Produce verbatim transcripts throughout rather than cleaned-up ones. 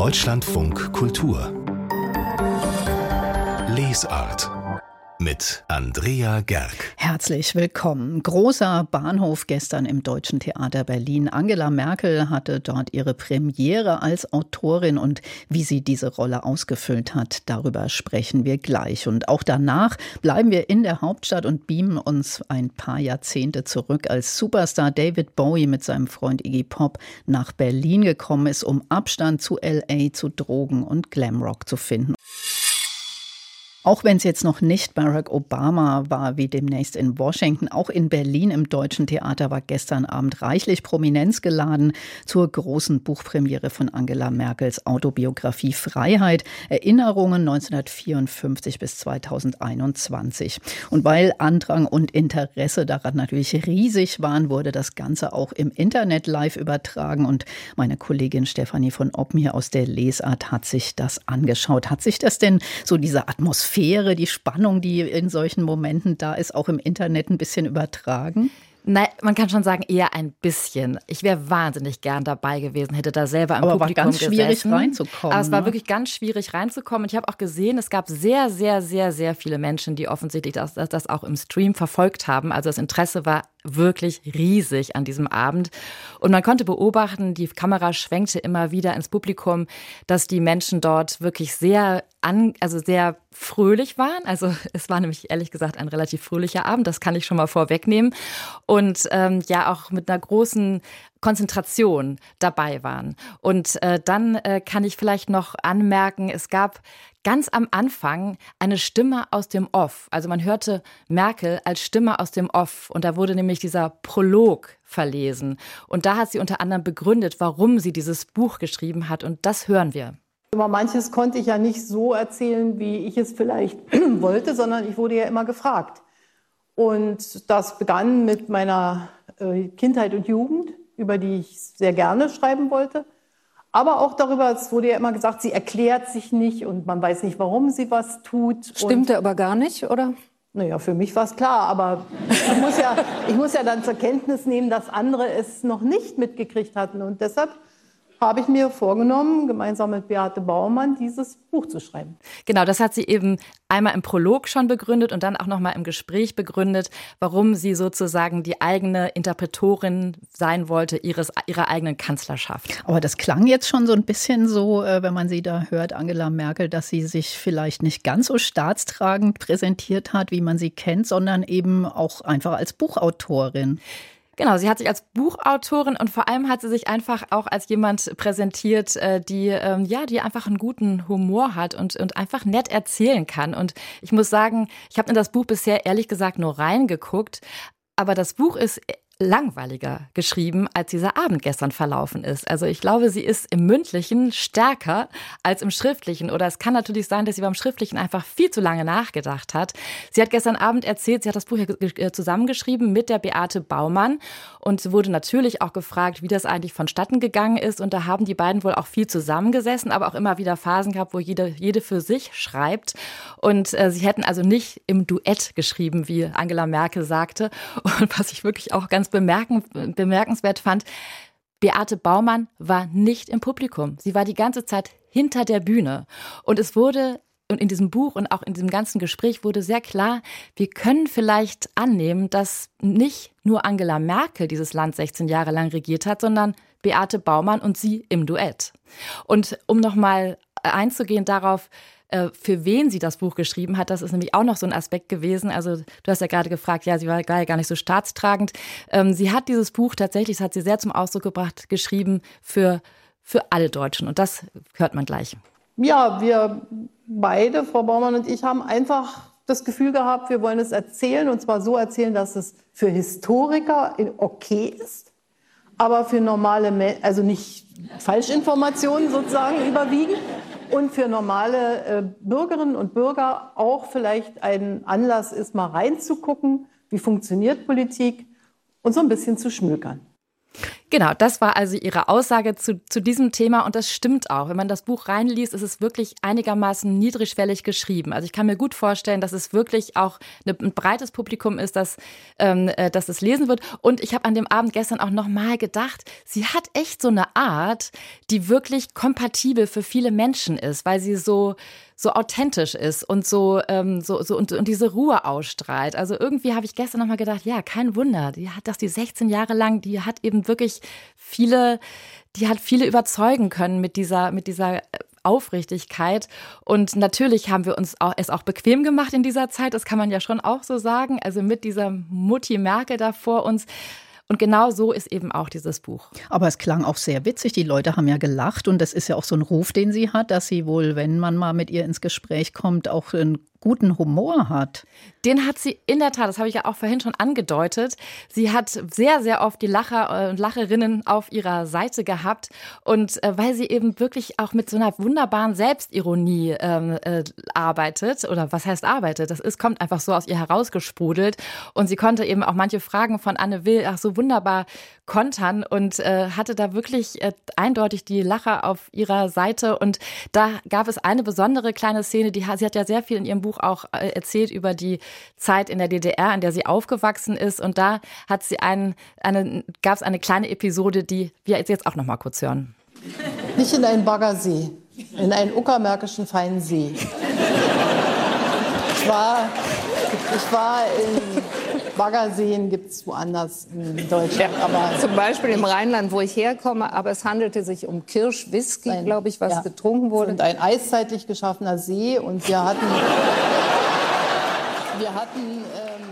Deutschlandfunk Kultur Lesart mit Andrea Gerg. Herzlich willkommen. Großer Bahnhof gestern im Deutschen Theater Berlin. Angela Merkel hatte dort ihre Premiere als Autorin und wie sie diese Rolle ausgefüllt hat, darüber sprechen wir gleich. Und auch danach bleiben wir in der Hauptstadt und beamen uns ein paar Jahrzehnte zurück, als Superstar David Bowie mit seinem Freund Iggy Pop nach Berlin gekommen ist, um Abstand zu L A, zu Drogen und Glamrock zu finden. Auch wenn es jetzt noch nicht Barack Obama war, wie demnächst in Washington, auch in Berlin im Deutschen Theater war gestern Abend reichlich Prominenz geladen zur großen Buchpremiere von Angela Merkels Autobiografie Freiheit, Erinnerungen neunzehnhundertvierundfünfzig bis zweitausendeinundzwanzig. Und weil Andrang und Interesse daran natürlich riesig waren, wurde das Ganze auch im Internet live übertragen und meine Kollegin Stefanie von Oppmir aus der Lesart hat sich das angeschaut. Hat sich das denn so diese Atmosphäre, die Spannung, die in solchen Momenten da ist, auch im Internet ein bisschen übertragen? Nein, man kann schon sagen, eher ein bisschen. Ich wäre wahnsinnig gern dabei gewesen, hätte da selber im Aber Publikum war ganz schwierig gesessen. reinzukommen. Aber es war ne? wirklich ganz schwierig reinzukommen. Und ich habe auch gesehen, es gab sehr, sehr, sehr, sehr viele Menschen, die offensichtlich das, das auch im Stream verfolgt haben. Also das Interesse war wirklich riesig an diesem Abend. Und man konnte beobachten, die Kamera schwenkte immer wieder ins Publikum, dass die Menschen dort wirklich sehr an, also sehr fröhlich waren. Also es war nämlich ehrlich gesagt ein relativ fröhlicher Abend, das kann ich schon mal vorwegnehmen. Und ähm, ja auch mit einer großen Konzentration dabei waren. Und äh, dann äh, kann ich vielleicht noch anmerken, es gab ganz am Anfang eine Stimme aus dem Off. Also man hörte Merkel als Stimme aus dem Off. Und da wurde nämlich dieser Prolog verlesen. Und da hat sie unter anderem begründet, warum sie dieses Buch geschrieben hat. Und das hören wir. Aber manches konnte ich ja nicht so erzählen, wie ich es vielleicht wollte, sondern ich wurde ja immer gefragt. Und das begann mit meiner äh, Kindheit und Jugend, über die ich sehr gerne schreiben wollte. Aber auch darüber, es wurde ja immer gesagt, sie erklärt sich nicht und man weiß nicht, warum sie was tut. Stimmte aber gar nicht, oder? Naja, für mich war es klar, aber ich muss, ja, ich muss ja dann zur Kenntnis nehmen, dass andere es noch nicht mitgekriegt hatten. Und deshalb habe ich mir vorgenommen, gemeinsam mit Beate Baumann dieses Buch zu schreiben. Genau, das hat sie eben einmal im Prolog schon begründet und dann auch noch mal im Gespräch begründet, warum sie sozusagen die eigene Interpretorin sein wollte ihres, ihrer eigenen Kanzlerschaft. Aber das klang jetzt schon so ein bisschen so, wenn man sie da hört, Angela Merkel, dass sie sich vielleicht nicht ganz so staatstragend präsentiert hat, wie man sie kennt, sondern eben auch einfach als Buchautorin. Genau, sie hat sich als Buchautorin und vor allem hat sie sich einfach auch als jemand präsentiert, die ähm, ja, die einfach einen guten Humor hat und und einfach nett erzählen kann. Und ich muss sagen, ich habe in das Buch bisher ehrlich gesagt nur reingeguckt, aber das Buch ist langweiliger geschrieben, als dieser Abend gestern verlaufen ist. Also ich glaube, sie ist im Mündlichen stärker als im Schriftlichen. Oder es kann natürlich sein, dass sie beim Schriftlichen einfach viel zu lange nachgedacht hat. Sie hat gestern Abend erzählt, sie hat das Buch zusammengeschrieben mit der Beate Baumann. Und sie wurde natürlich auch gefragt, wie das eigentlich vonstatten gegangen ist. Und da haben die beiden wohl auch viel zusammengesessen, aber auch immer wieder Phasen gehabt, wo jede, jede für sich schreibt. Und äh, sie hätten also nicht im Duett geschrieben, wie Angela Merkel sagte. Und was ich wirklich auch ganz bemerken, bemerkenswert fand, Beate Baumann war nicht im Publikum. Sie war die ganze Zeit hinter der Bühne. Und es wurde, und in diesem Buch und auch in diesem ganzen Gespräch wurde sehr klar, wir können vielleicht annehmen, dass nicht nur Angela Merkel dieses Land sechzehn Jahre lang regiert hat, sondern Beate Baumann und sie im Duett. Und um nochmal einzugehen darauf, für wen sie das Buch geschrieben hat, das ist nämlich auch noch so ein Aspekt gewesen. Also du hast ja gerade gefragt, ja, sie war gar nicht so staatstragend. Sie hat dieses Buch tatsächlich, das hat sie sehr zum Ausdruck gebracht, geschrieben für, für alle Deutschen. Und das hört man gleich. Ja, wir beide, Frau Baumann und ich, haben einfach das Gefühl gehabt, wir wollen es erzählen. Und zwar so erzählen, dass es für Historiker okay ist, aber für normale Menschen, also nicht Falschinformationen sozusagen überwiegen. Und für normale äh, Bürgerinnen und Bürger auch vielleicht ein Anlass ist, mal reinzugucken, wie funktioniert Politik und so ein bisschen zu schmökern. Genau, das war also ihre Aussage zu, zu diesem Thema und das stimmt auch. Wenn man das Buch reinliest, ist es wirklich einigermaßen niedrigschwellig geschrieben. Also ich kann mir gut vorstellen, dass es wirklich auch eine, ein breites Publikum ist, das, ähm, das es lesen wird. Und ich habe an dem Abend gestern auch nochmal gedacht, sie hat echt so eine Art, die wirklich kompatibel für viele Menschen ist, weil sie so so authentisch ist und so, ähm, so, so und, und diese Ruhe ausstrahlt. Also irgendwie habe ich gestern nochmal gedacht, ja, kein Wunder, die hat das die sechzehn Jahre lang, die hat eben wirklich viele, die hat viele überzeugen können mit dieser, mit dieser Aufrichtigkeit. Und natürlich haben wir uns auch, es auch bequem gemacht in dieser Zeit, das kann man ja schon auch so sagen, also mit dieser Mutti Merkel da vor uns. Und genau so ist eben auch dieses Buch. Aber es klang auch sehr witzig. Die Leute haben ja gelacht und das ist ja auch so ein Ruf, den sie hat, dass sie wohl, wenn man mal mit ihr ins Gespräch kommt, auch einen guten Humor hat. Den hat sie in der Tat, das habe ich ja auch vorhin schon angedeutet. Sie hat sehr, sehr oft die Lacher und Lacherinnen auf ihrer Seite gehabt. Und äh, weil sie eben wirklich auch mit so einer wunderbaren Selbstironie ähm, äh, arbeitet, oder was heißt arbeitet, das ist, kommt einfach so aus ihr herausgesprudelt. Und sie konnte eben auch manche Fragen von Anne Will ach, so wunderbar kontern und äh, hatte da wirklich äh, eindeutig die Lacher auf ihrer Seite. Und da gab es eine besondere kleine Szene, die sie hat ja sehr viel in ihrem Buch auch äh, erzählt über die Zeit in der D D R, in der sie aufgewachsen ist. Und da hat sie einen, eine, gab es eine kleine Episode, die wir jetzt, jetzt auch noch mal kurz hören. Nicht in einen Baggersee, in einen uckermärkischen feinen See. Ich war, ich war in Baggerseen, gibt es woanders in Deutschland. Ja, aber zum Beispiel im Rheinland, wo ich herkomme, aber es handelte sich um Kirschwhisky, glaube ich, was ja, getrunken wurde. Und ein eiszeitlich geschaffener See und wir hatten... wir hatten ähm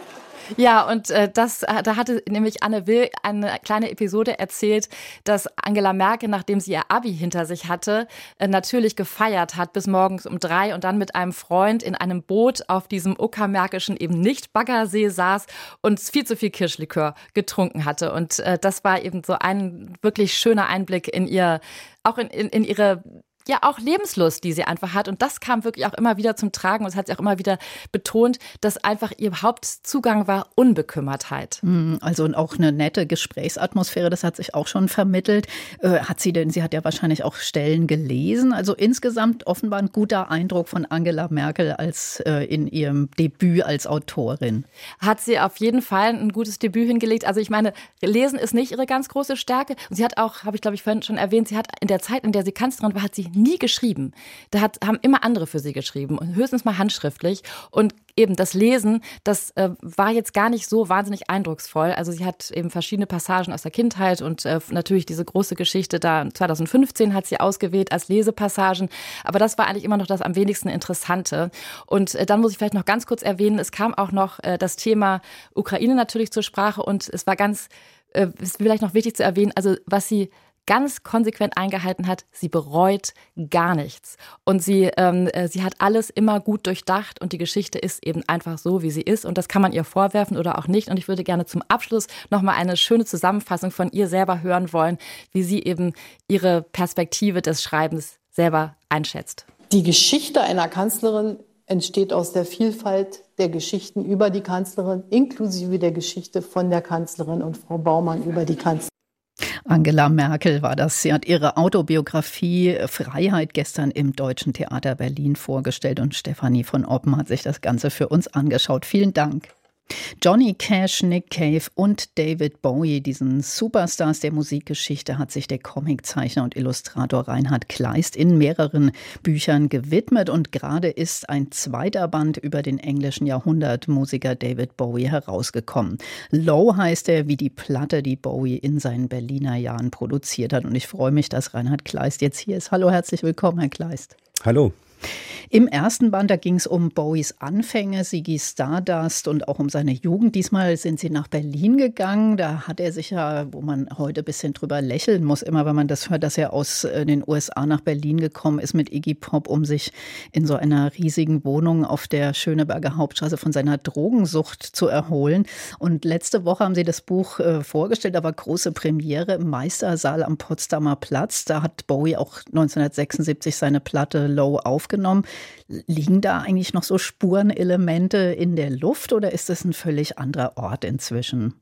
Ja, und äh, das, da hatte nämlich Anne Will eine kleine Episode erzählt, dass Angela Merkel, nachdem sie ihr Abi hinter sich hatte, äh, natürlich gefeiert hat bis morgens um drei und dann mit einem Freund in einem Boot auf diesem uckermärkischen eben nicht Baggersee saß und viel zu viel Kirschlikör getrunken hatte. Und äh, das war eben so ein wirklich schöner Einblick in ihr, auch in, in, in ihre ja auch Lebenslust, die sie einfach hat. Und das kam wirklich auch immer wieder zum Tragen. Und das hat sie auch immer wieder betont, dass einfach ihr Hauptzugang war Unbekümmertheit. Also auch eine nette Gesprächsatmosphäre, das hat sich auch schon vermittelt. Äh, hat sie denn, sie hat ja wahrscheinlich auch Stellen gelesen. Also insgesamt offenbar ein guter Eindruck von Angela Merkel als äh, in ihrem Debüt als Autorin. Hat sie auf jeden Fall ein gutes Debüt hingelegt. Also ich meine, Lesen ist nicht ihre ganz große Stärke. Und sie hat auch, habe ich glaube ich vorhin schon erwähnt, sie hat in der Zeit, in der sie Kanzlerin war, hat sie nie geschrieben. Da hat, haben immer andere für sie geschrieben und höchstens mal handschriftlich. Und eben das Lesen, das äh, war jetzt gar nicht so wahnsinnig eindrucksvoll. Also sie hat eben verschiedene Passagen aus der Kindheit und äh, natürlich diese große Geschichte da zwanzig fünfzehn hat sie ausgewählt als Lesepassagen. Aber das war eigentlich immer noch das am wenigsten Interessante. Und äh, dann muss ich vielleicht noch ganz kurz erwähnen, es kam auch noch äh, das Thema Ukraine natürlich zur Sprache und es war ganz, äh, ist vielleicht noch wichtig zu erwähnen, also was sie ganz konsequent eingehalten hat, sie bereut gar nichts. Und sie, ähm, sie hat alles immer gut durchdacht und die Geschichte ist eben einfach so, wie sie ist. Und das kann man ihr vorwerfen oder auch nicht. Und ich würde gerne zum Abschluss nochmal eine schöne Zusammenfassung von ihr selber hören wollen, wie sie eben ihre Perspektive des Schreibens selber einschätzt. Die Geschichte einer Kanzlerin entsteht aus der Vielfalt der Geschichten über die Kanzlerin, inklusive der Geschichte von der Kanzlerin und Frau Baumann über die Kanzlerin. Angela Merkel war das. Sie hat ihre Autobiografie Freiheit gestern im Deutschen Theater Berlin vorgestellt und Stefanie von Oppen hat sich das Ganze für uns angeschaut. Vielen Dank. Johnny Cash, Nick Cave und David Bowie, diesen Superstars der Musikgeschichte, hat sich der Comiczeichner und Illustrator Reinhard Kleist in mehreren Büchern gewidmet. Und gerade ist ein zweiter Band über den englischen Jahrhundertmusiker David Bowie herausgekommen. Low heißt er, wie die Platte, die Bowie in seinen Berliner Jahren produziert hat. Und ich freue mich, dass Reinhard Kleist jetzt hier ist. Hallo, herzlich willkommen, Herr Kleist. Hallo. Im ersten Band, da ging es um Bowies Anfänge, Ziggy Stardust und auch um seine Jugend. Diesmal sind Sie nach Berlin gegangen. Da hat er sich ja, wo man heute ein bisschen drüber lächeln muss, immer wenn man das hört, dass er aus den U S A nach Berlin gekommen ist mit Iggy Pop, um sich in so einer riesigen Wohnung auf der Schöneberger Hauptstraße von seiner Drogensucht zu erholen. Und letzte Woche haben Sie das Buch äh, vorgestellt, da war große Premiere im Meistersaal am Potsdamer Platz. Da hat Bowie auch neunzehnhundertsechsundsiebzig seine Platte Low aufgenommen. Liegen da eigentlich noch so Spurenelemente in der Luft oder ist das ein völlig anderer Ort inzwischen?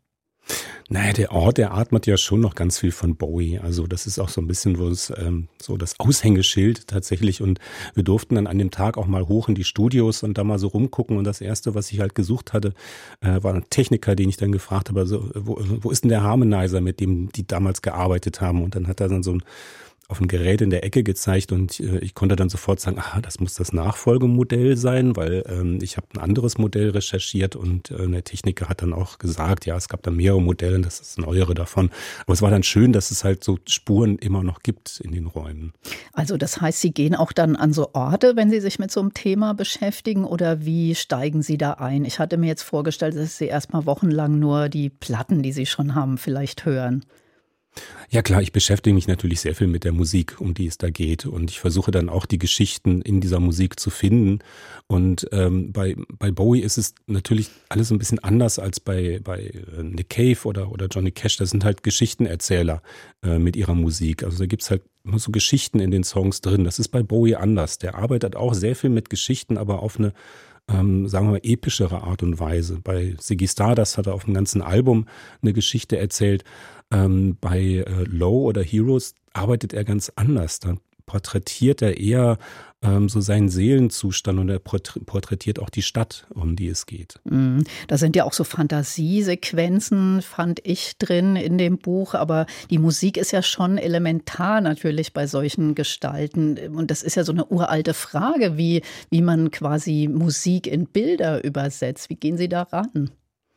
Naja, der Ort, der atmet ja schon noch ganz viel von Bowie. Also das ist auch so ein bisschen wo es, ähm, so das Aushängeschild tatsächlich. Und wir durften dann an dem Tag auch mal hoch in die Studios und da mal so rumgucken. Und das Erste, was ich halt gesucht hatte, äh, war ein Techniker, den ich dann gefragt habe, also, wo, wo ist denn der Harmonizer, mit dem die damals gearbeitet haben? Und dann hat er dann so ein auf ein Gerät in der Ecke gezeigt und äh, ich konnte dann sofort sagen, ah, das muss das Nachfolgemodell sein, weil ähm, ich habe ein anderes Modell recherchiert und äh, der Techniker hat dann auch gesagt, ja, es gab da mehrere Modelle, das ist ein neuere davon. Aber es war dann schön, dass es halt so Spuren immer noch gibt in den Räumen. Also das heißt, Sie gehen auch dann an so Orte, wenn Sie sich mit so einem Thema beschäftigen, oder wie steigen Sie da ein? Ich hatte mir jetzt vorgestellt, dass Sie erstmal wochenlang nur die Platten, die Sie schon haben, vielleicht hören. Ja klar, ich beschäftige mich natürlich sehr viel mit der Musik, um die es da geht, und ich versuche dann auch die Geschichten in dieser Musik zu finden. Und ähm, bei bei Bowie ist es natürlich alles ein bisschen anders als bei bei Nick Cave oder oder Johnny Cash. Das sind halt Geschichtenerzähler äh, mit ihrer Musik. Also da gibt's halt immer so Geschichten in den Songs drin. Das ist bei Bowie anders. Der arbeitet auch sehr viel mit Geschichten, aber auf eine Ähm, sagen wir mal, epischere Art und Weise. Bei Ziggy Stardust hat er auf dem ganzen Album eine Geschichte erzählt. Ähm, bei äh, Low oder Heroes arbeitet er ganz anders. Da porträtiert er eher ähm, so seinen Seelenzustand und er porträtiert auch die Stadt, um die es geht. Mm, da sind ja auch so Fantasiesequenzen, fand ich, drin in dem Buch. Aber die Musik ist ja schon elementar natürlich bei solchen Gestalten. Und das ist ja so eine uralte Frage, wie, wie man quasi Musik in Bilder übersetzt. Wie gehen Sie da ran?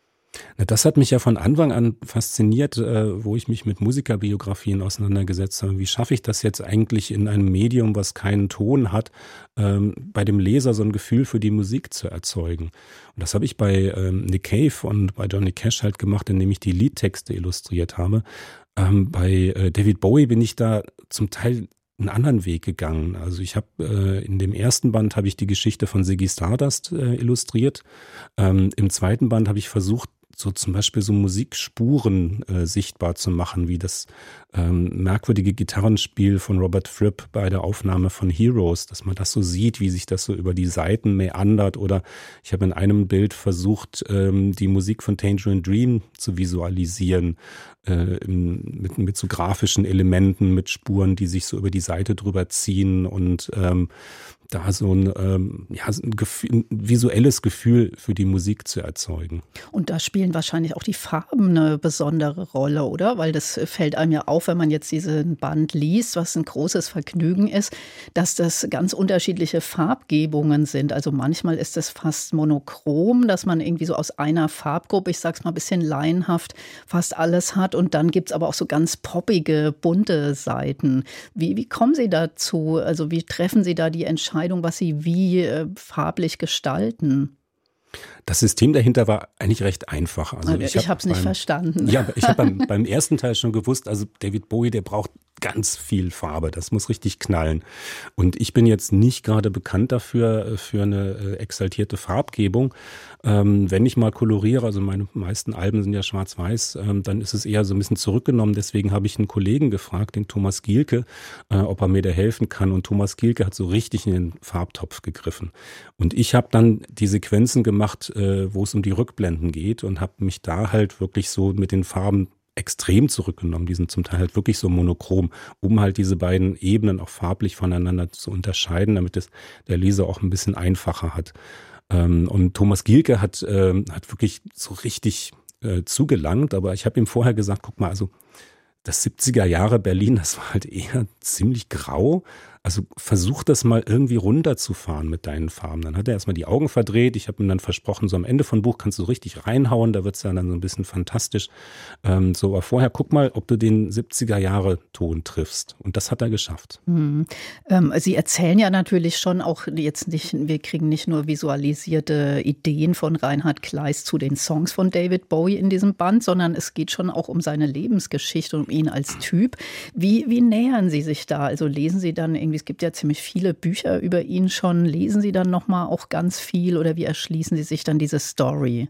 Na, das hat mich ja von Anfang an fasziniert, äh, wo ich mich mit Musikerbiografien auseinandergesetzt habe. Wie schaffe ich das jetzt eigentlich in einem Medium, was keinen Ton hat, ähm, bei dem Leser so ein Gefühl für die Musik zu erzeugen? Und das habe ich bei ähm, Nick Cave und bei Johnny Cash halt gemacht, indem ich die Liedtexte illustriert habe. Ähm, bei äh, David Bowie bin ich da zum Teil einen anderen Weg gegangen. Also ich habe äh, in dem ersten Band habe ich die Geschichte von Ziggy Stardust äh, illustriert. Ähm, im zweiten Band habe ich versucht, so zum Beispiel so Musikspuren äh, sichtbar zu machen, wie das ähm, merkwürdige Gitarrenspiel von Robert Fripp bei der Aufnahme von Heroes, dass man das so sieht, wie sich das so über die Seiten meandert. Oder ich habe in einem Bild versucht, ähm, die Musik von Tangerine Dream zu visualisieren, äh, im, mit, mit so grafischen Elementen, mit Spuren, die sich so über die Seite drüber ziehen und ähm, da so ein, ähm, ja, ein, Gefühl, ein visuelles Gefühl für die Musik zu erzeugen. Und da spielen wahrscheinlich auch die Farben eine besondere Rolle, oder? Weil das fällt einem ja auf, wenn man jetzt diesen Band liest, was ein großes Vergnügen ist, dass das ganz unterschiedliche Farbgebungen sind. Also manchmal ist es fast monochrom, dass man irgendwie so aus einer Farbgruppe, ich sag's mal ein bisschen laienhaft, fast alles hat. Und dann gibt's aber auch so ganz poppige, bunte Seiten. Wie, wie kommen Sie dazu? Also wie treffen Sie da die Entscheidung, was Sie wie äh, farblich gestalten? Das System dahinter war eigentlich recht einfach. Also ich ich habe es nicht verstanden. Ja, ich habe beim, beim ersten Teil schon gewusst, also David Bowie, der braucht ganz viel Farbe. Das muss richtig knallen. Und ich bin jetzt nicht gerade bekannt dafür, für eine äh, exaltierte Farbgebung. Ähm, wenn ich mal koloriere, also meine meisten Alben sind ja schwarz-weiß, ähm, dann ist es eher so ein bisschen zurückgenommen. Deswegen habe ich einen Kollegen gefragt, den Thomas Gielke, äh, ob er mir da helfen kann. Und Thomas Gielke hat so richtig in den Farbtopf gegriffen. Und ich habe dann die Sequenzen gemacht, äh, wo es um die Rückblenden geht und habe mich da halt wirklich so mit den Farben extrem zurückgenommen. Die sind zum Teil halt wirklich so monochrom, um halt diese beiden Ebenen auch farblich voneinander zu unterscheiden, damit es der Leser auch ein bisschen einfacher hat. Ähm, und Thomas Gielke hat, ähm, hat wirklich so richtig äh, zugelangt, aber ich habe ihm vorher gesagt, guck mal, also das siebziger Jahre Berlin, das war halt eher ziemlich grau. Also versuch das mal irgendwie runterzufahren mit deinen Farben. Dann hat er erstmal die Augen verdreht. Ich habe ihm dann versprochen, so am Ende vom Buch kannst du richtig reinhauen. Da wird es ja dann so ein bisschen fantastisch. Ähm, so, aber vorher guck mal, ob du den siebziger Jahre Ton triffst. Und das hat er geschafft. Hm. Ähm, Sie erzählen ja natürlich schon auch jetzt nicht, wir kriegen nicht nur visualisierte Ideen von Reinhard Kleist zu den Songs von David Bowie in diesem Band, sondern es geht schon auch um seine Lebensgeschichte und um ihn als Typ. Wie, wie nähern Sie sich da? Also lesen Sie dann irgendwie, es gibt ja ziemlich viele Bücher über ihn schon, lesen Sie dann nochmal auch ganz viel oder wie erschließen Sie sich dann diese Story?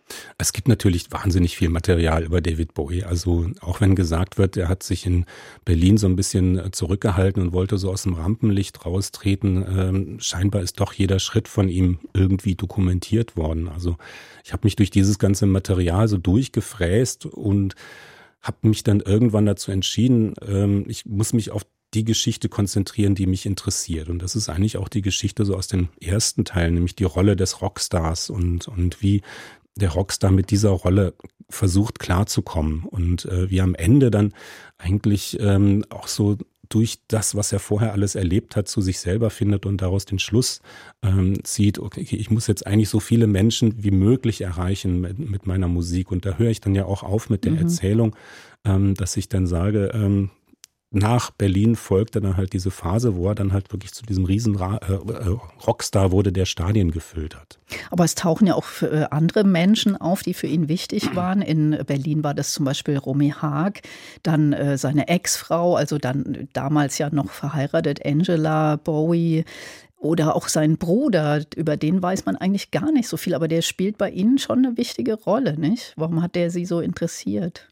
Es gibt natürlich wahnsinnig viel Material über David Bowie. Also auch wenn gesagt wird, er hat sich in Berlin so ein bisschen zurückgehalten und wollte so aus dem Rampenlicht raustreten, ähm, scheinbar ist doch jeder Schritt von ihm irgendwie dokumentiert worden. Also ich habe mich durch dieses ganze Material so durchgefräst und habe mich dann irgendwann dazu entschieden, ähm, ich muss mich auf die Geschichte konzentrieren, die mich interessiert. Und das ist eigentlich auch die Geschichte so aus den ersten Teilen, nämlich die Rolle des Rockstars und, und wie der Rockstar mit dieser Rolle versucht klarzukommen und äh, wie am Ende dann eigentlich ähm, auch so durch das, was er vorher alles erlebt hat, zu sich selber findet und daraus den Schluss ähm, zieht, okay, ich muss jetzt eigentlich so viele Menschen wie möglich erreichen mit, mit meiner Musik. Und da höre ich dann ja auch auf mit der mhm. Erzählung, ähm, dass ich dann sage, ähm, nach Berlin folgte dann halt diese Phase, wo er dann halt wirklich zu diesem riesen Ra- äh, Rockstar wurde, der Stadien gefüllt hat. Aber es tauchen ja auch für andere Menschen auf, die für ihn wichtig waren. In Berlin war das zum Beispiel Romy Haag, dann äh, seine Ex-Frau, also dann damals ja noch verheiratet, Angela Bowie. Oder auch sein Bruder, über den weiß man eigentlich gar nicht so viel, aber der spielt bei Ihnen schon eine wichtige Rolle, nicht? Warum hat der Sie so interessiert?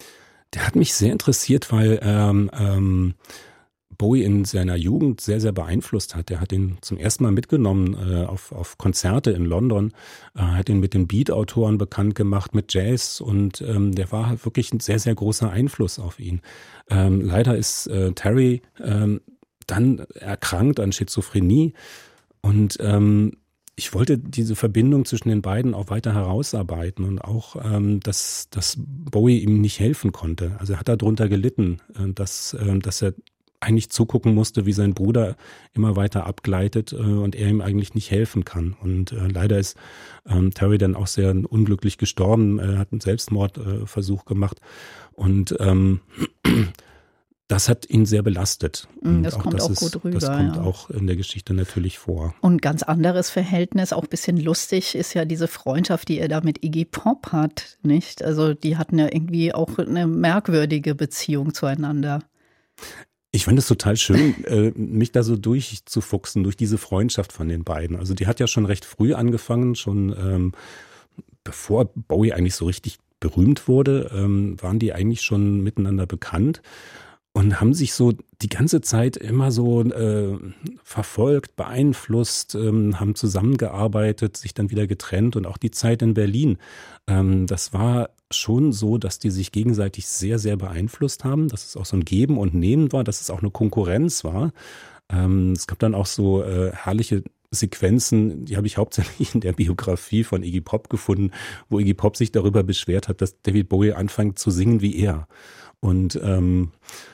Der hat mich sehr interessiert, weil ähm, ähm, Bowie in seiner Jugend sehr, sehr beeinflusst hat. Er hat ihn zum ersten Mal mitgenommen äh, auf, auf Konzerte in London, äh, hat ihn mit den Beat-Autoren bekannt gemacht, mit Jazz und ähm, der war halt wirklich ein sehr, sehr großer Einfluss auf ihn. Ähm, leider ist äh, Terry ähm, dann erkrankt an Schizophrenie und ähm, ich wollte diese Verbindung zwischen den beiden auch weiter herausarbeiten und auch, ähm, dass, dass Bowie ihm nicht helfen konnte. Also er hat darunter gelitten, äh, dass, äh, dass er eigentlich zugucken musste, wie sein Bruder immer weiter abgleitet äh, und er ihm eigentlich nicht helfen kann. Und äh, leider ist ähm, Terry dann auch sehr unglücklich gestorben, er hat einen Selbstmordversuch äh, gemacht und ähm, das hat ihn sehr belastet. Und das auch kommt das auch ist, gut rüber. Das kommt ja. auch in der Geschichte natürlich vor. Und ganz anderes Verhältnis, auch ein bisschen lustig, ist ja diese Freundschaft, die er da mit Iggy Pop hat, nicht? Also die hatten ja irgendwie auch eine merkwürdige Beziehung zueinander. Ich fand es total schön, äh, mich da so durchzufuchsen, durch diese Freundschaft von den beiden. Also die hat ja schon recht früh angefangen, schon ähm, bevor Bowie eigentlich so richtig berühmt wurde, ähm, waren die eigentlich schon miteinander bekannt. Und haben sich so die ganze Zeit immer so äh, verfolgt, beeinflusst, ähm, haben zusammengearbeitet, sich dann wieder getrennt und auch die Zeit in Berlin. Ähm, das war schon so, dass die sich gegenseitig sehr, sehr beeinflusst haben, dass es auch so ein Geben und Nehmen war, dass es auch eine Konkurrenz war. Ähm, es gab dann auch so äh, herrliche Sequenzen, die habe ich hauptsächlich in der Biografie von Iggy Pop gefunden, wo Iggy Pop sich darüber beschwert hat, dass David Bowie anfängt zu singen wie er. Und ähm,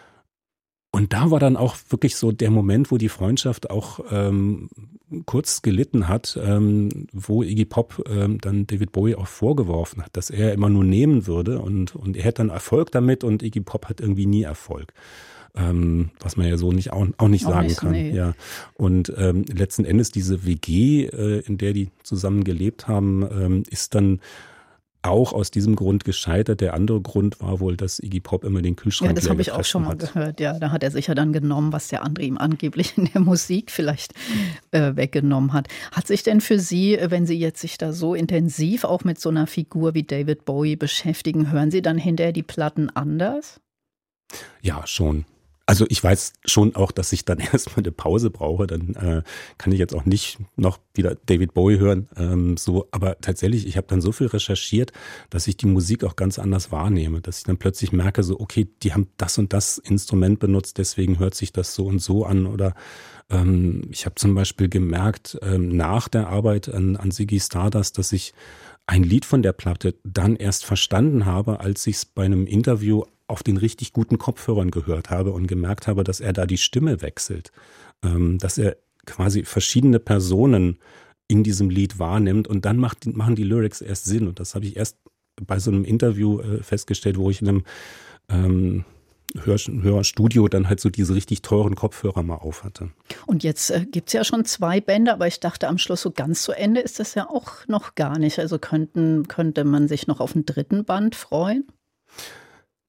Und da war dann auch wirklich so der Moment, wo die Freundschaft auch ähm, kurz gelitten hat, ähm, wo Iggy Pop ähm, dann David Bowie auch vorgeworfen hat, dass er immer nur nehmen würde und, und er hätte dann Erfolg damit und Iggy Pop hat irgendwie nie Erfolg. Ähm, was man ja so nicht auch, auch nicht auch sagen nicht, kann. Nee. Ja. Und ähm, letzten Endes diese W G, äh, in der die zusammen gelebt haben, ähm, ist dann auch aus diesem Grund gescheitert. Der andere Grund war wohl, dass Iggy Pop immer den Kühlschrank leer gefressen hat. Ja, das habe ich auch schon mal hat. gehört. Ja, da hat er sich ja dann genommen, was der andere ihm angeblich in der Musik vielleicht äh, weggenommen hat. Hat sich denn für Sie, wenn Sie jetzt sich da so intensiv auch mit so einer Figur wie David Bowie beschäftigen, hören Sie dann hinterher die Platten anders? Ja, schon. Also ich weiß schon auch, dass ich dann erstmal eine Pause brauche, dann äh, kann ich jetzt auch nicht noch wieder David Bowie hören. Ähm, so, aber tatsächlich, ich habe dann so viel recherchiert, dass ich die Musik auch ganz anders wahrnehme, dass ich dann plötzlich merke, so okay, die haben das und das Instrument benutzt, deswegen hört sich das so und so an. Oder ähm, ich habe zum Beispiel gemerkt, ähm, nach der Arbeit an, an Ziggy Stardust, dass ich ein Lied von der Platte dann erst verstanden habe, als ich es bei einem Interview auf den richtig guten Kopfhörern gehört habe und gemerkt habe, dass er da die Stimme wechselt, ähm, dass er quasi verschiedene Personen in diesem Lied wahrnimmt und dann macht, machen die Lyrics erst Sinn. Und das habe ich erst bei so einem Interview äh, festgestellt, wo ich in einem ähm, Hör, Hörstudio dann halt so diese richtig teuren Kopfhörer mal auf hatte. Und jetzt äh, gibt es ja schon zwei Bände, aber ich dachte am Schluss so ganz zu Ende ist das ja auch noch gar nicht. Also könnten, könnte man sich noch auf einen dritten Band freuen?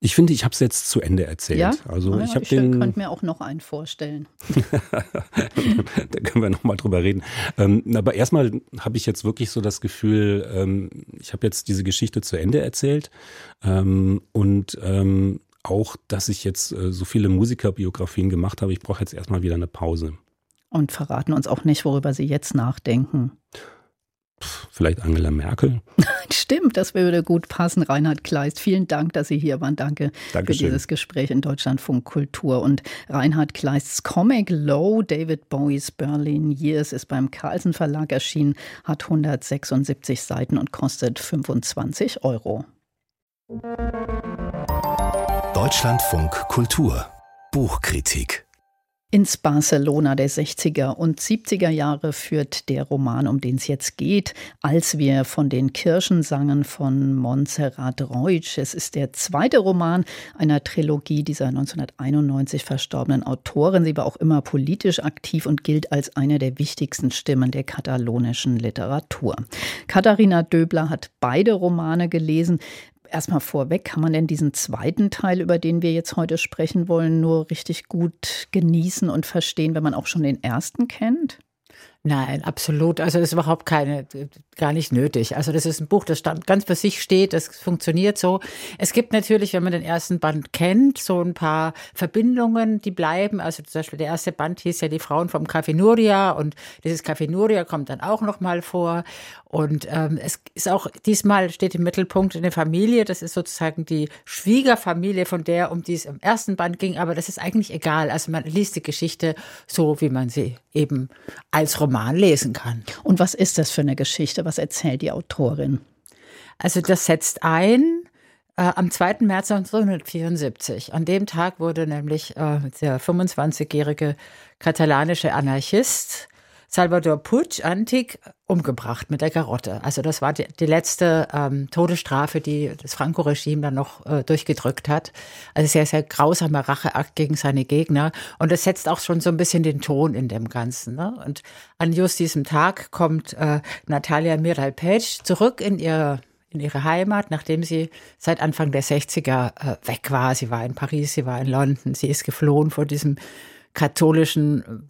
Ich finde, ich habe es jetzt zu Ende erzählt. Ja? Also ja, ich habe ich den. könnte mir auch noch einen vorstellen. Da können wir noch mal drüber reden. Ähm, aber erstmal habe ich jetzt wirklich so das Gefühl, ähm, ich habe jetzt diese Geschichte zu Ende erzählt ähm, und ähm, auch, dass ich jetzt äh, so viele Musikerbiografien gemacht habe. Ich brauche jetzt erstmal wieder eine Pause. Und verraten uns auch nicht, worüber Sie jetzt nachdenken. Vielleicht Angela Merkel? Stimmt, das würde gut passen. Reinhard Kleist, vielen Dank, dass Sie hier waren. Danke Dankeschön. für dieses Gespräch in Deutschlandfunk Kultur. Und Reinhard Kleists Comic Low, David Bowies Berlin Years, ist beim Carlsen Verlag erschienen, hat hundertsechsundsiebzig Seiten und kostet fünfundzwanzig Euro. Deutschlandfunk Kultur Buchkritik. Ins Barcelona der sechziger und siebziger Jahre führt der Roman, um den es jetzt geht, Als wir von den Kirschen sangen von Montserrat Roig. Es ist der zweite Roman einer Trilogie dieser neunzehnhunderteinundneunzig verstorbenen Autorin. Sie war auch immer politisch aktiv und gilt als eine der wichtigsten Stimmen der katalonischen Literatur. Katharina Döbler hat beide Romane gelesen. Erstmal vorweg, kann man denn diesen zweiten Teil, über den wir jetzt heute sprechen wollen, nur richtig gut genießen und verstehen, wenn man auch schon den ersten kennt? Nein, absolut. Also das ist überhaupt keine, gar nicht nötig. Also das ist ein Buch, das ganz für sich steht, das funktioniert so. Es gibt natürlich, wenn man den ersten Band kennt, so ein paar Verbindungen, die bleiben. Also zum Beispiel der erste Band hieß ja Die Frauen vom Café Nuria und dieses Café Nuria kommt dann auch nochmal vor. Und ähm, es ist auch, diesmal steht im Mittelpunkt eine Familie, das ist sozusagen die Schwiegerfamilie von der, um die es im ersten Band ging, aber das ist eigentlich egal. Also man liest die Geschichte so, wie man sie eben als Roman lesen kann. Und was ist das für eine Geschichte? Was erzählt die Autorin? Also das setzt ein äh, am zweiten März neunzehnhundertvierundsiebzig. An dem Tag wurde nämlich äh, der fünfundzwanzigjährige katalanische Anarchist Salvador Puig Antic umgebracht mit der Garotte. Also das war die, die letzte ähm, Todesstrafe, die das Franco-Regime dann noch äh, durchgedrückt hat. Also sehr, sehr grausamer Racheakt gegen seine Gegner. Und das setzt auch schon so ein bisschen den Ton in dem Ganzen. Ne? Und an just diesem Tag kommt äh, Natalia Miralpeix zurück in ihre in ihre Heimat, nachdem sie seit Anfang der sechziger äh, weg war. Sie war in Paris, sie war in London, sie ist geflohen vor diesem katholischen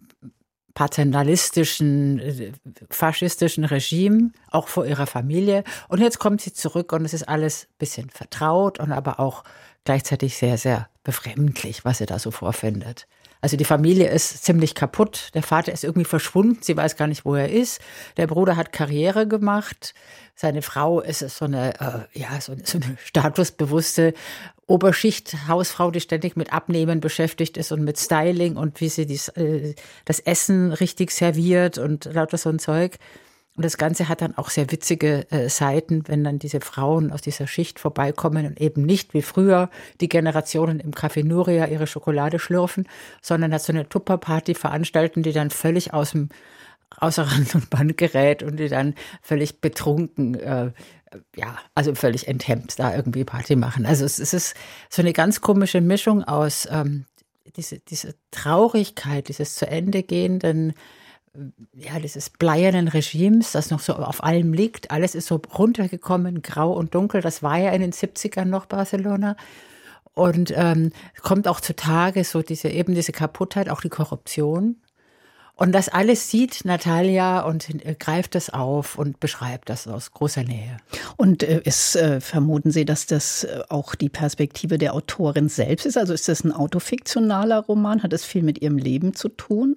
paternalistischen, faschistischen Regime, auch vor ihrer Familie. Und jetzt kommt sie zurück und es ist alles ein bisschen vertraut und aber auch gleichzeitig sehr, sehr befremdlich, was sie da so vorfindet. Also die Familie ist ziemlich kaputt. Der Vater ist irgendwie verschwunden. Sie weiß gar nicht, wo er ist. Der Bruder hat Karriere gemacht. Seine Frau ist so eine, äh, ja, so, so eine statusbewusste Oberschicht-Hausfrau, die ständig mit Abnehmen beschäftigt ist und mit Styling und wie sie dies, äh, das Essen richtig serviert und lauter so ein Zeug. Und das Ganze hat dann auch sehr witzige äh, Seiten, wenn dann diese Frauen aus dieser Schicht vorbeikommen und eben nicht wie früher die Generationen im Café Nuria ihre Schokolade schlürfen, sondern dass so eine Tupperparty veranstalten, die dann völlig aus dem außer Rand und Band gerät und die dann völlig betrunken, äh, ja, also völlig enthemmt da irgendwie Party machen. Also es, es ist so eine ganz komische Mischung aus ähm, diese, diese Traurigkeit, dieses zu Ende gehenden, ja, dieses bleiernen Regimes, das noch so auf allem liegt. Alles ist so runtergekommen, grau und dunkel. Das war ja in den siebzigern noch Barcelona. Und ähm, kommt auch zutage so diese, eben diese Kaputtheit, auch die Korruption. Und das alles sieht Natalia und äh, greift das auf und beschreibt das aus großer Nähe. Und äh, ist, äh, vermuten Sie, dass das äh, auch die Perspektive der Autorin selbst ist? Also ist das ein autofiktionaler Roman? Hat das viel mit ihrem Leben zu tun?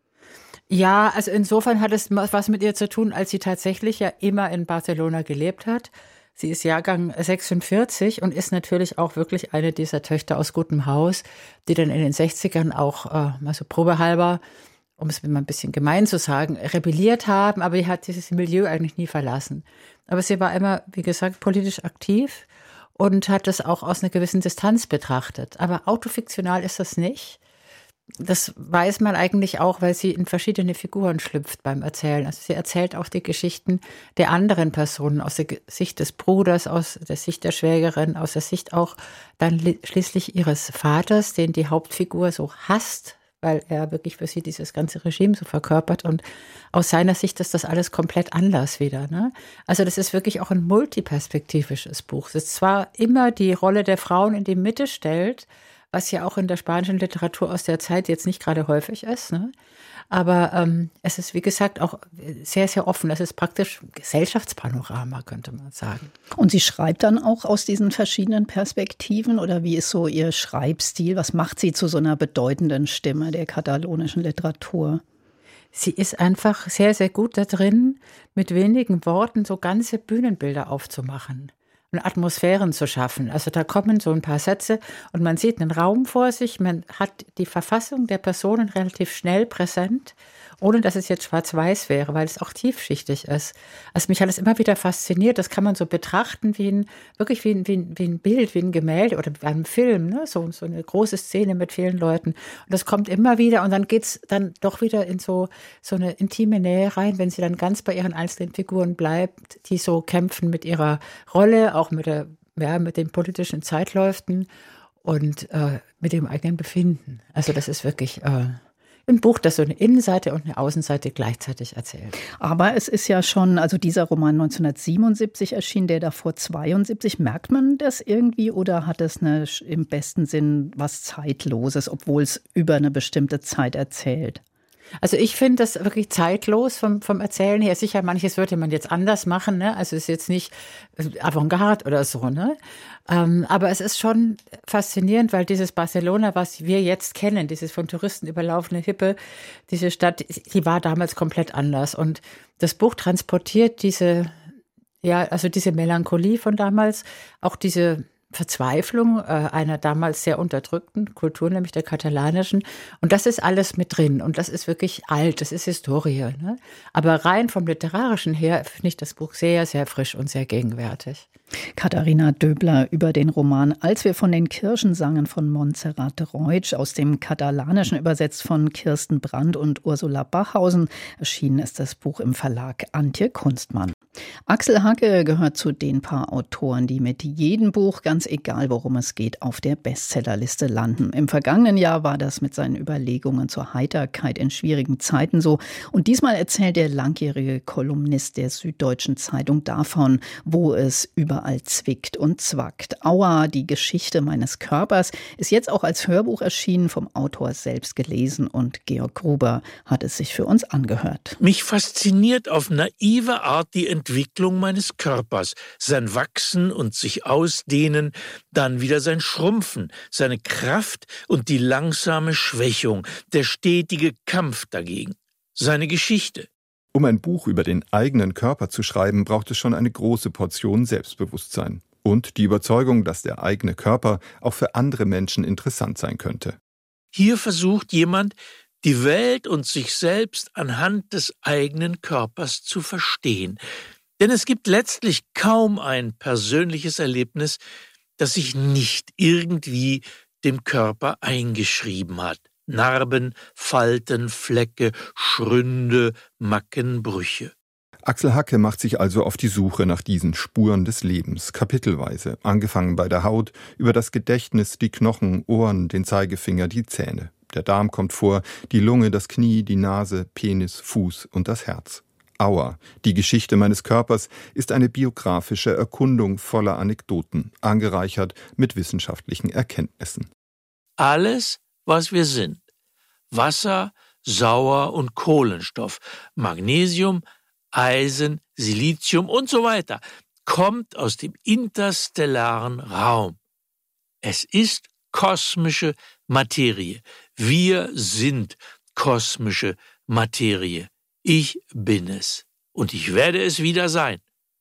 Ja, also insofern hat es was mit ihr zu tun, als sie tatsächlich ja immer in Barcelona gelebt hat. Sie ist Jahrgang sechsundvierzig und ist natürlich auch wirklich eine dieser Töchter aus gutem Haus, die dann in den sechzigern auch äh, mal so probehalber, um es mal ein bisschen gemein zu sagen, rebelliert haben, aber sie hat dieses Milieu eigentlich nie verlassen. Aber sie war immer, wie gesagt, politisch aktiv und hat das auch aus einer gewissen Distanz betrachtet. Aber autofiktional ist das nicht. Das weiß man eigentlich auch, weil sie in verschiedene Figuren schlüpft beim Erzählen. Also sie erzählt auch die Geschichten der anderen Personen aus der Sicht des Bruders, aus der Sicht der Schwägerin, aus der Sicht auch dann schließlich ihres Vaters, den die Hauptfigur so hasst, weil er wirklich für sie dieses ganze Regime so verkörpert. Und aus seiner Sicht ist das alles komplett anders wieder. Ne? Also das ist wirklich auch ein multiperspektivisches Buch. Es ist zwar immer die Rolle der Frauen in die Mitte stellt, was ja auch in der spanischen Literatur aus der Zeit jetzt nicht gerade häufig ist, ne? Aber ähm, es ist, wie gesagt, auch sehr, sehr offen. Es ist praktisch Gesellschaftspanorama, könnte man sagen. Und sie schreibt dann auch aus diesen verschiedenen Perspektiven? Oder wie ist so ihr Schreibstil? Was macht sie zu so einer bedeutenden Stimme der katalonischen Literatur? Sie ist einfach sehr, sehr gut da drin, mit wenigen Worten so ganze Bühnenbilder aufzumachen. Atmosphären zu schaffen. Also da kommen so ein paar Sätze und man sieht einen Raum vor sich, man hat die Verfassung der Personen relativ schnell präsent, ohne dass es jetzt schwarz-weiß wäre, weil es auch tiefschichtig ist. Also mich hat es immer wieder fasziniert, das kann man so betrachten wie ein, wirklich wie ein, wie ein, wie ein Bild, wie ein Gemälde oder wie einem Film, ne? so, so eine große Szene mit vielen Leuten. Und das kommt immer wieder und dann geht's dann doch wieder in so, so eine intime Nähe rein, wenn sie dann ganz bei ihren einzelnen Figuren bleibt, die so kämpfen mit ihrer Rolle, auch mit der, ja, mit den politischen Zeitläuften und äh, mit dem eigenen Befinden. Also das ist wirklich äh, ein Buch, das so eine Innenseite und eine Außenseite gleichzeitig erzählt. Aber es ist ja schon, also dieser Roman neunzehnhundertsiebenundsiebzig erschienen, der davor zweiundsiebzig. Merkt man das irgendwie oder hat es eine, im besten Sinn was Zeitloses, obwohl es über eine bestimmte Zeit erzählt? Also ich finde das wirklich zeitlos vom, vom Erzählen her. Sicher, manches würde man jetzt anders machen, ne? Also es ist jetzt nicht Avantgarde oder so, ne? Ähm, aber es ist schon faszinierend, weil dieses Barcelona, was wir jetzt kennen, dieses von Touristen überlaufene Hippe, diese Stadt, die war damals komplett anders. Und das Buch transportiert diese, ja, also diese Melancholie von damals, auch diese Verzweiflung äh, einer damals sehr unterdrückten Kultur, nämlich der katalanischen. Und das ist alles mit drin. Und das ist wirklich alt, das ist Historie. Ne? Aber rein vom Literarischen her finde ich das Buch sehr, sehr frisch und sehr gegenwärtig. Katharina Döbler über den Roman Als wir von den Kirschen sangen von Montserrat Reutsch, aus dem Katalanischen übersetzt von Kirsten Brandt und Ursula Bachhausen. Erschienen ist das Buch im Verlag Antje Kunstmann. Axel Hacke gehört zu den paar Autoren, die mit jedem Buch, ganz egal worum es geht, auf der Bestsellerliste landen. Im vergangenen Jahr war das mit seinen Überlegungen zur Heiterkeit in schwierigen Zeiten so. Und diesmal erzählt der langjährige Kolumnist der Süddeutschen Zeitung davon, wo es überall zwickt und zwackt. Aua, die Geschichte meines Körpers, ist jetzt auch als Hörbuch erschienen, vom Autor selbst gelesen, und Georg Gruber hat es sich für uns angehört. Mich fasziniert auf naive Art die Entwicklung meines Körpers, sein Wachsen und sich ausdehnen, dann wieder sein Schrumpfen, seine Kraft und die langsame Schwächung, der stetige Kampf dagegen, seine Geschichte. Um ein Buch über den eigenen Körper zu schreiben, braucht es schon eine große Portion Selbstbewusstsein und die Überzeugung, dass der eigene Körper auch für andere Menschen interessant sein könnte. Hier versucht jemand, die Welt und sich selbst anhand des eigenen Körpers zu verstehen. Denn es gibt letztlich kaum ein persönliches Erlebnis, das sich nicht irgendwie dem Körper eingeschrieben hat. Narben, Falten, Flecke, Schründe, Macken, Brüche. Axel Hacke macht sich also auf die Suche nach diesen Spuren des Lebens, kapitelweise, angefangen bei der Haut, über das Gedächtnis, die Knochen, Ohren, den Zeigefinger, die Zähne. Der Darm kommt vor, die Lunge, das Knie, die Nase, Penis, Fuß und das Herz. Aua, die Geschichte meines Körpers ist eine biografische Erkundung voller Anekdoten, angereichert mit wissenschaftlichen Erkenntnissen. Alles, was wir sind, Wasser, Sauer- und Kohlenstoff, Magnesium, Eisen, Silizium und so weiter, kommt aus dem interstellaren Raum. Es ist kosmische Materie. Wir sind kosmische Materie. Ich bin es und ich werde es wieder sein.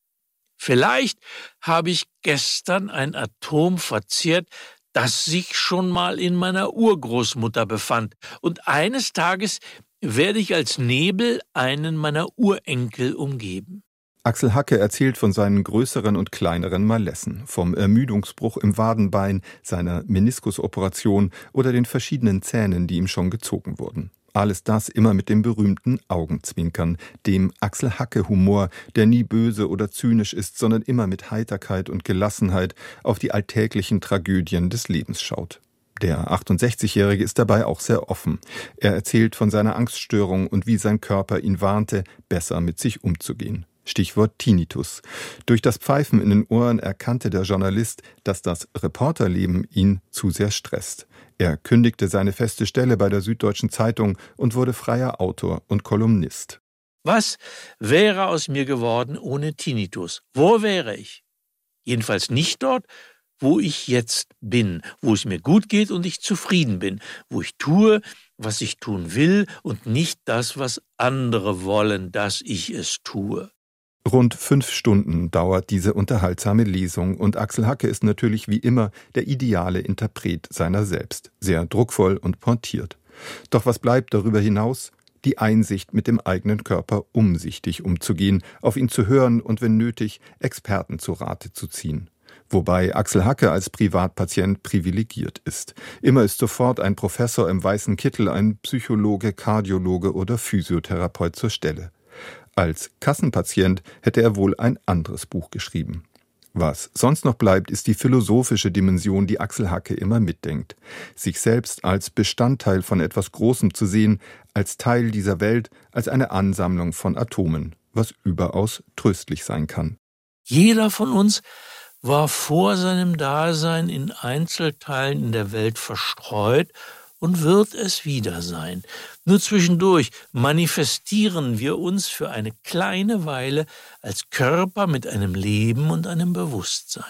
Vielleicht habe ich gestern ein Atom verzehrt, das sich schon mal in meiner Urgroßmutter befand. Und eines Tages werde ich als Nebel einen meiner Urenkel umgeben. Axel Hacke erzählt von seinen größeren und kleineren Malessen, vom Ermüdungsbruch im Wadenbein, seiner Meniskusoperation oder den verschiedenen Zähnen, die ihm schon gezogen wurden. Alles das immer mit dem berühmten Augenzwinkern, dem Axel Hacke-Humor, der nie böse oder zynisch ist, sondern immer mit Heiterkeit und Gelassenheit auf die alltäglichen Tragödien des Lebens schaut. Der achtundsechzigjährige ist dabei auch sehr offen. Er erzählt von seiner Angststörung und wie sein Körper ihn warnte, besser mit sich umzugehen. Stichwort Tinnitus. Durch das Pfeifen in den Ohren erkannte der Journalist, dass das Reporterleben ihn zu sehr stresst. Er kündigte seine feste Stelle bei der Süddeutschen Zeitung und wurde freier Autor und Kolumnist. Was wäre aus mir geworden ohne Tinnitus? Wo wäre ich? Jedenfalls nicht dort, wo ich jetzt bin, wo es mir gut geht und ich zufrieden bin, wo ich tue, was ich tun will und nicht das, was andere wollen, dass ich es tue. Rund fünf Stunden dauert diese unterhaltsame Lesung und Axel Hacke ist natürlich wie immer der ideale Interpret seiner selbst, sehr druckvoll und pointiert. Doch was bleibt darüber hinaus? Die Einsicht, mit dem eigenen Körper umsichtig umzugehen, auf ihn zu hören und wenn nötig Experten zu Rate zu ziehen. Wobei Axel Hacke als Privatpatient privilegiert ist. Immer ist sofort ein Professor im weißen Kittel, ein Psychologe, Kardiologe oder Physiotherapeut zur Stelle. Als Kassenpatient hätte er wohl ein anderes Buch geschrieben. Was sonst noch bleibt, ist die philosophische Dimension, die Axel Hacke immer mitdenkt. Sich selbst als Bestandteil von etwas Großem zu sehen, als Teil dieser Welt, als eine Ansammlung von Atomen, was überaus tröstlich sein kann. Jeder von uns war vor seinem Dasein in Einzelteilen in der Welt verstreut und wird es wieder sein. Nur zwischendurch manifestieren wir uns für eine kleine Weile als Körper mit einem Leben und einem Bewusstsein.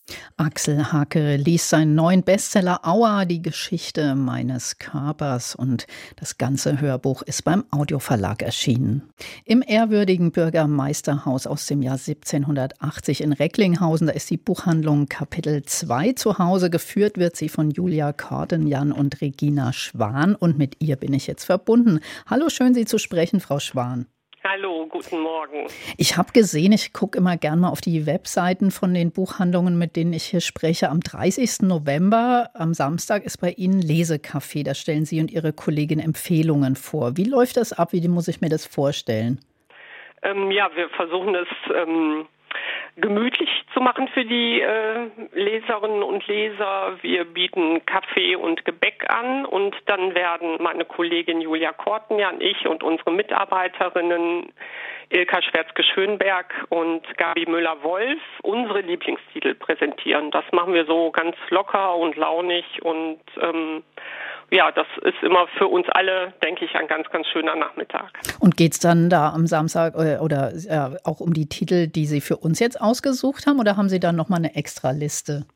Axel Hacke liest seinen neuen Bestseller Aua, die Geschichte meines Körpers, und das ganze Hörbuch ist beim Audioverlag erschienen. Im ehrwürdigen Bürgermeisterhaus aus dem Jahr siebzehnhundertachtzig in Recklinghausen, da ist die Buchhandlung Kapitel zwei zu Hause. Geführt wird sie von Julia Kordenjan und Regina Schwan und mit ihr bin ich jetzt verbunden. Hallo, schön Sie zu sprechen, Frau Schwan. Hallo, guten Morgen. Ich habe gesehen, ich gucke immer gern mal auf die Webseiten von den Buchhandlungen, mit denen ich hier spreche. Am dreißigsten November, am Samstag, ist bei Ihnen Lesecafé. Da stellen Sie und Ihre Kollegin Empfehlungen vor. Wie läuft das ab? Wie muss ich mir das vorstellen? Ähm, ja, wir versuchen es ähm, gemütlich zu machen für die äh, Leserinnen und Leser. Wir bieten Kaffee und Gebäck an und dann werden meine Kollegin Julia Kortenjan, ich und unsere Mitarbeiterinnen Ilka Schwärzke-Schönberg und Gabi Müller-Wolf unsere Lieblingstitel präsentieren. Das machen wir so ganz locker und launig und ähm, ja, das ist immer für uns alle, denke ich, ein ganz, ganz schöner Nachmittag. Und geht es dann da am Samstag oder, oder äh, auch um die Titel, die Sie für uns jetzt ausgesucht haben, oder haben Sie dann nochmal eine extra Liste?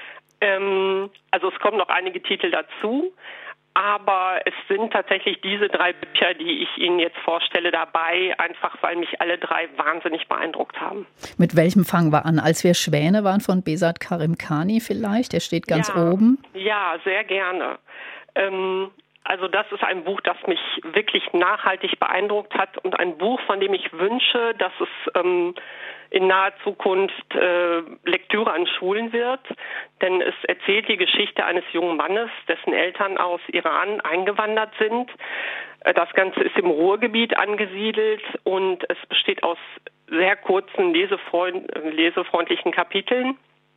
Ähm, also es kommen noch einige Titel dazu, aber es sind tatsächlich diese drei Bücher, die ich Ihnen jetzt vorstelle, dabei, einfach weil mich alle drei wahnsinnig beeindruckt haben. Mit welchem fangen wir an? Als wir Schwäne waren von Besat Karimkhani vielleicht, der steht ganz ja, oben. Ja, sehr gerne. Ähm, also das ist ein Buch, das mich wirklich nachhaltig beeindruckt hat und ein Buch, von dem ich wünsche, dass es ähm, in naher Zukunft äh, Lektüre an Schulen wird. Denn es erzählt die Geschichte eines jungen Mannes, dessen Eltern aus Iran eingewandert sind. Das Ganze ist im Ruhrgebiet angesiedelt und es besteht aus sehr kurzen, lesefreund- lesefreundlichen Kapiteln.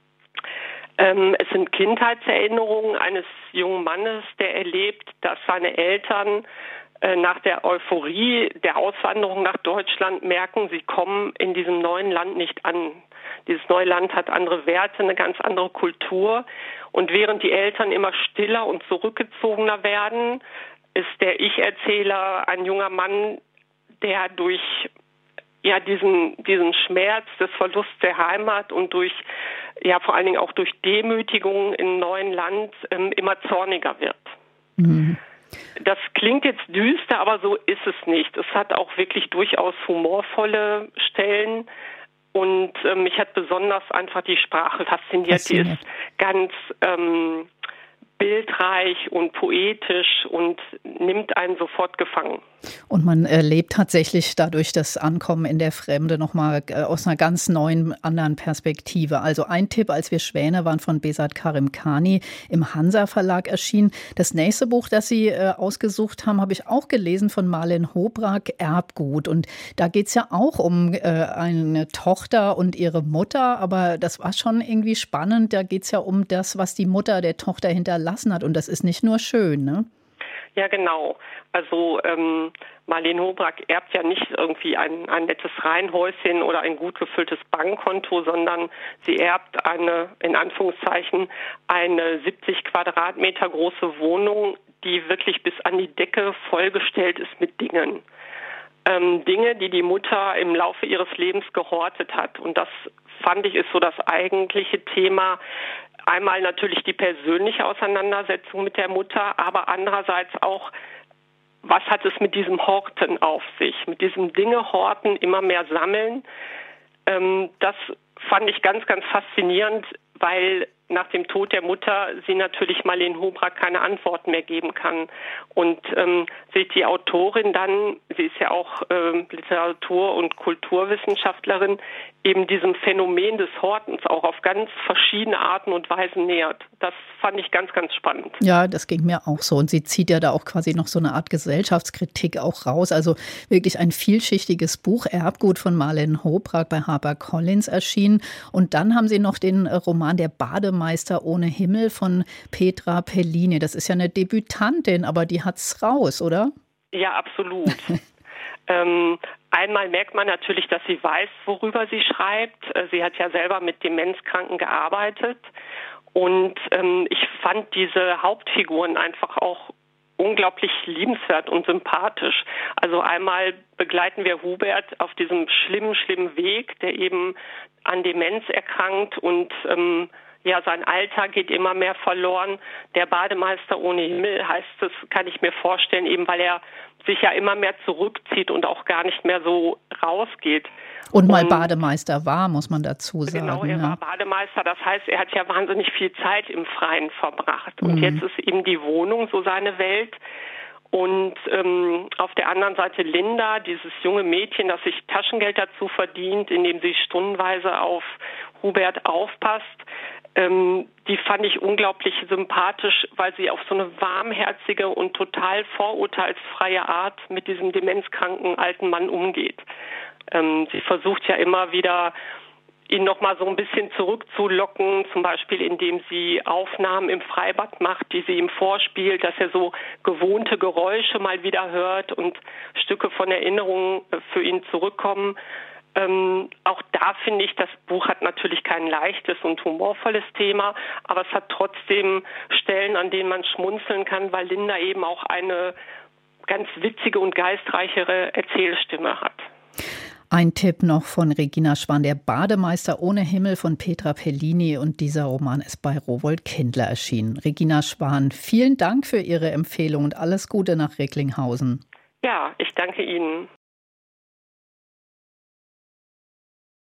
Ähm, es sind Kindheitserinnerungen eines jungen Mannes, der erlebt, dass seine Eltern äh, nach der Euphorie der Auswanderung nach Deutschland merken, sie kommen in diesem neuen Land nicht an. Dieses neue Land hat andere Werte, eine ganz andere Kultur. Und während die Eltern immer stiller und zurückgezogener werden, ist der Ich-Erzähler ein junger Mann, der durch ja diesen diesen Schmerz des Verlusts der Heimat und durch ja vor allen Dingen auch durch Demütigung im neuen Land ähm, immer zorniger wird. Mhm. Das klingt jetzt düster, aber so ist es nicht. Es hat auch wirklich durchaus humorvolle Stellen und ähm, mich hat besonders einfach die Sprache fasziniert. fasziniert. Die ist ganz ähm, bildreich und poetisch und nimmt einen sofort gefangen. Und man erlebt tatsächlich dadurch das Ankommen in der Fremde nochmal aus einer ganz neuen, anderen Perspektive. Also ein Tipp, als wir Schwäne waren, von Besat Karimkhani, im Hansa Verlag erschienen. Das nächste Buch, das Sie äh, ausgesucht haben, habe ich auch gelesen, von Marlen Hobrack, Erbgut. Und da geht es ja auch um äh, eine Tochter und ihre Mutter, aber das war schon irgendwie spannend. Da geht es ja um das, was die Mutter der Tochter hinterlässt hinterlassen hat. Und das ist nicht nur schön, ne? Ja, genau. Also ähm, Marlene Hobrack erbt ja nicht irgendwie ein, ein nettes Reihenhäuschen oder ein gut gefülltes Bankkonto, sondern sie erbt eine, in Anführungszeichen, eine siebzig Quadratmeter große Wohnung, die wirklich bis an die Decke vollgestellt ist mit Dingen. Ähm, Dinge, die die Mutter im Laufe ihres Lebens gehortet hat. Und das, fand ich, ist so das eigentliche Thema. Einmal natürlich die persönliche Auseinandersetzung mit der Mutter, aber andererseits auch, was hat es mit diesem Horten auf sich, mit diesem Dinge horten, immer mehr sammeln. Ähm, das fand ich ganz, ganz faszinierend, weil nach dem Tod der Mutter sie natürlich Marlene Hobrack keine Antworten mehr geben kann. Und ähm, sich die Autorin dann, sie ist ja auch ähm, Literatur- und Kulturwissenschaftlerin, eben diesem Phänomen des Hortens auch auf ganz verschiedene Arten und Weisen nähert. Das fand ich ganz, ganz spannend. Ja, das ging mir auch so. Und sie zieht ja da auch quasi noch so eine Art Gesellschaftskritik auch raus. Also wirklich ein vielschichtiges Buch, Erbgut von Marlene Hobrack, bei HarperCollins erschienen. Und dann haben sie noch den Roman Der Bademeister ohne Himmel von Petra Pellini. Das ist ja eine Debütantin, aber die hat's raus, oder? Ja, absolut. ähm, einmal merkt man natürlich, dass sie weiß, worüber sie schreibt. Sie hat ja selber mit Demenzkranken gearbeitet. Und ähm, ich fand diese Hauptfiguren einfach auch unglaublich liebenswert und sympathisch. Also einmal begleiten wir Hubert auf diesem schlimmen, schlimmen Weg, der eben an Demenz erkrankt und ähm, ja, sein Alter geht immer mehr verloren. Der Bademeister ohne Himmel heißt es, kann ich mir vorstellen, eben weil er sich ja immer mehr zurückzieht und auch gar nicht mehr so rausgeht. Und mal und, Bademeister war, muss man dazu sagen. Genau, er ja. war Bademeister. Das heißt, er hat ja wahnsinnig viel Zeit im Freien verbracht. Und mhm. jetzt ist eben die Wohnung so seine Welt. Und ähm, auf der anderen Seite Linda, dieses junge Mädchen, das sich Taschengeld dazu verdient, indem sie stundenweise auf Hubert aufpasst. Ähm, die fand ich unglaublich sympathisch, weil sie auf so eine warmherzige und total vorurteilsfreie Art mit diesem demenzkranken alten Mann umgeht. Ähm, sie versucht ja immer wieder, ihn noch mal so ein bisschen zurückzulocken, zum Beispiel indem sie Aufnahmen im Freibad macht, die sie ihm vorspielt, dass er so gewohnte Geräusche mal wieder hört und Stücke von Erinnerungen für ihn zurückkommen. Ähm, auch da finde ich, das Buch hat natürlich kein leichtes und humorvolles Thema, aber es hat trotzdem Stellen, an denen man schmunzeln kann, weil Linda eben auch eine ganz witzige und geistreichere Erzählstimme hat. Ein Tipp noch von Regina Schwan, Der Bademeister ohne Himmel von Petra Pellini, und dieser Roman ist bei Rowohlt Kindler erschienen. Regina Schwan, vielen Dank für Ihre Empfehlung und alles Gute nach Recklinghausen. Ja, ich danke Ihnen.